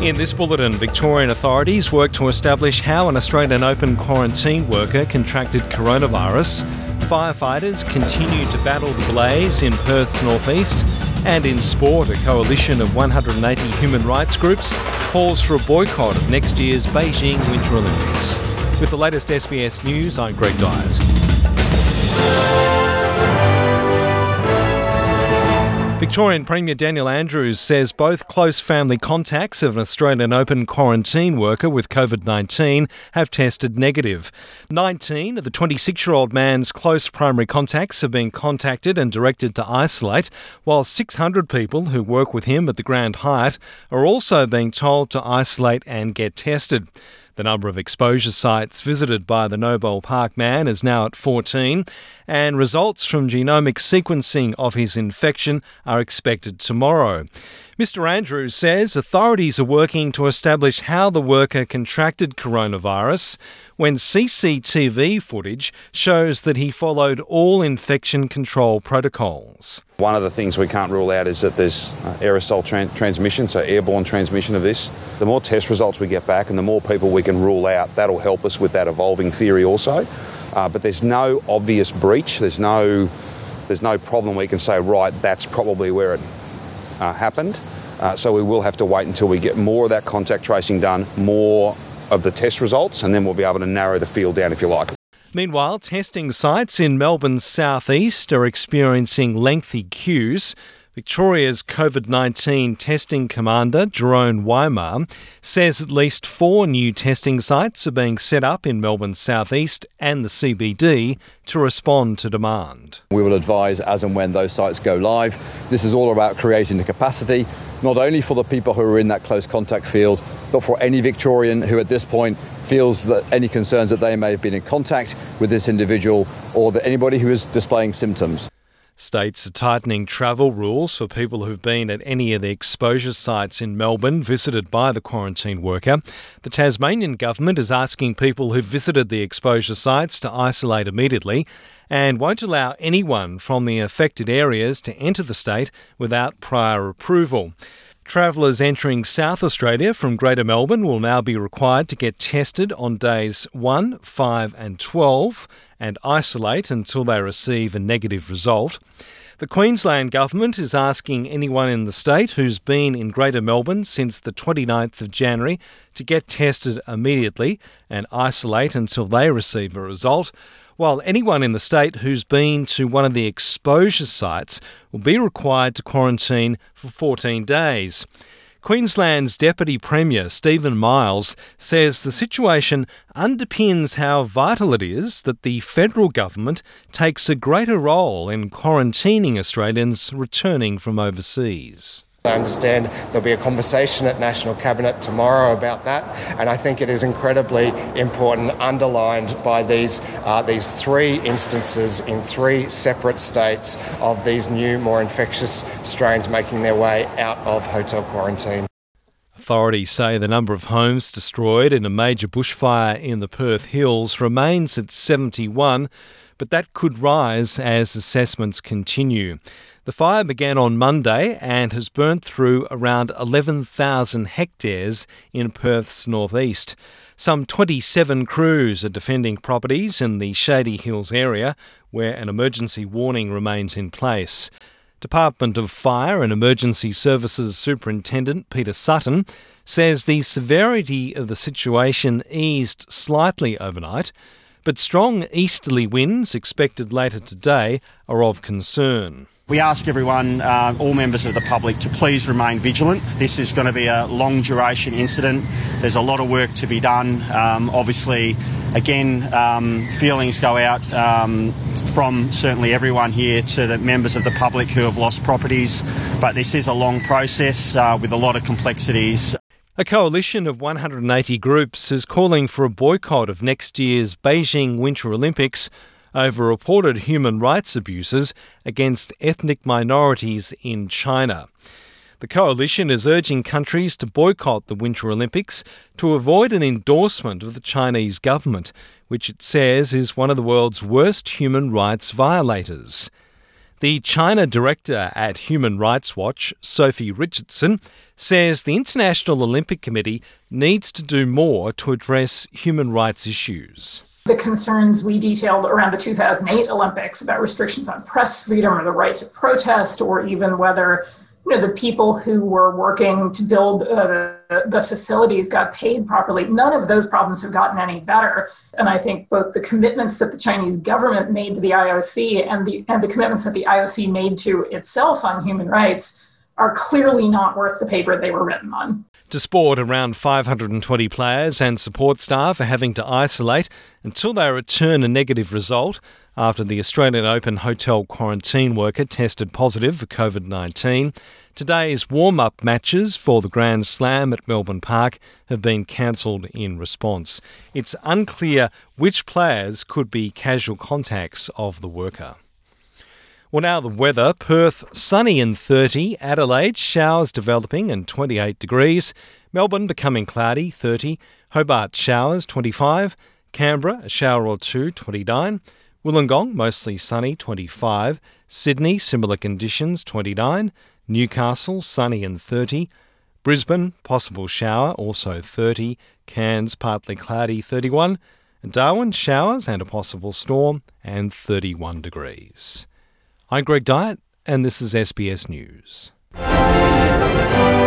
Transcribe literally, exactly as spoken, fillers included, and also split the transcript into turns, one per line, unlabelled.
In this bulletin, Victorian authorities work to establish how an Australian Open quarantine worker contracted coronavirus. Firefighters continue to battle the blaze in Perth's northeast. And in sport, a coalition of one hundred eighty human rights groups calls for a boycott of next year's Beijing Winter Olympics. With the latest S B S News, I'm Greg Dyett. Victorian Premier Daniel Andrews says both close family contacts of an Australian Open quarantine worker with COVID nineteen have tested negative. nineteen of the twenty-six-year-old man's close primary contacts have been contacted and directed to isolate, while six hundred people who work with him at the Grand Hyatt are also being told to isolate and get tested. The number of exposure sites visited by the Noble Park man is now at fourteen, and results from genomic sequencing of his infection are expected tomorrow. Mister Andrews says authorities are working to establish how the worker contracted coronavirus when C C T V footage shows that he followed all infection control protocols.
One of the things we can't rule out is that there's aerosol tran- transmission, so airborne transmission of this. The more test results we get back and the more people we can rule out, that'll help us with that evolving theory also. Uh, but there's no obvious breach. There's no, there's no problem we can say, right, that's probably where it uh, happened. Uh, so we will have to wait until we get more of that contact tracing done, more of the test results, and then we'll be able to narrow the field down, if you like.
Meanwhile, testing sites in Melbourne's southeast are experiencing lengthy queues. Victoria's COVID nineteen testing commander, Jerome Weimar, says at least four new testing sites are being set up in Melbourne's southeast and the C B D to respond to demand.
We will advise as and when those sites go live. This is all about creating the capacity, not only for the people who are in that close contact field, but for any Victorian who at this point feels that any concerns that they may have been in contact with this individual or that anybody who is displaying symptoms.
States are tightening travel rules for people who've been at any of the exposure sites in Melbourne visited by the quarantine worker. The Tasmanian government is asking people who've visited the exposure sites to isolate immediately and won't allow anyone from the affected areas to enter the state without prior approval. Travellers entering South Australia from Greater Melbourne will now be required to get tested on days one, five and twelve and isolate until they receive a negative result. The Queensland Government is asking anyone in the state who's been in Greater Melbourne since the twenty-ninth of January to get tested immediately and isolate until they receive a result, while anyone in the state who's been to one of the exposure sites will be required to quarantine for fourteen days. Queensland's Deputy Premier, Stephen Miles, says the situation underpins how vital it is that the federal government takes a greater role in quarantining Australians returning from overseas.
I understand there'll be a conversation at National Cabinet tomorrow about that, and I think it is incredibly important, underlined by these uh, these three instances in three separate states of these new, more infectious strains making their way out of hotel quarantine.
Authorities say the number of homes destroyed in a major bushfire in the Perth Hills remains at seventy-one, but that could rise as assessments continue. The fire began on Monday and has burnt through around eleven thousand hectares in Perth's northeast. Some twenty-seven crews are defending properties in the Shady Hills area, where an emergency warning remains in place. Department of Fire and Emergency Services Superintendent Peter Sutton says the severity of the situation eased slightly overnight, but strong easterly winds expected later today are of concern.
We ask everyone, uh, all members of the public, to please remain vigilant. This is going to be a long duration incident. There's a lot of work to be done. Um, obviously, again, um, feelings go out um, from certainly everyone here to the members of the public who have lost properties. But this is a long process uh, with a lot of complexities.
A coalition of one hundred eighty groups is calling for a boycott of next year's Beijing Winter Olympics over reported human rights abuses against ethnic minorities in China. The coalition is urging countries to boycott the Winter Olympics to avoid an endorsement of the Chinese government, which it says is one of the world's worst human rights violators. The China director at Human Rights Watch, Sophie Richardson, says the International Olympic Committee needs to do more to address human rights issues.
The concerns we detailed around the two thousand eight Olympics about restrictions on press freedom or the right to protest, or even whether you know, the people who were working to build uh, the facilities got paid properly. None of those problems have gotten any better. And I think both the commitments that the Chinese government made to the I O C and the and the commitments that the I O C made to itself on human rights are clearly not worth the paper they were written on.
To sport, around five hundred twenty players and support staff are having to isolate until they return a negative result after the Australian Open hotel quarantine worker tested positive for COVID nineteen. Today's warm-up matches for the Grand Slam at Melbourne Park have been cancelled in response. It's unclear which players could be casual contacts of the worker. Well, now the weather. Perth, sunny and thirty. Adelaide, showers developing and twenty-eight degrees. Melbourne, becoming cloudy, thirty. Hobart, showers, twenty-five. Canberra, a shower or two, twenty-nine. Wollongong, mostly sunny, twenty-five. Sydney, similar conditions, twenty-nine. Newcastle, sunny and thirty. Brisbane, possible shower, also thirty. Cairns, partly cloudy, thirty-one. And Darwin, showers and a possible storm, and thirty-one degrees. I'm Greg Dyett, and this is S B S News.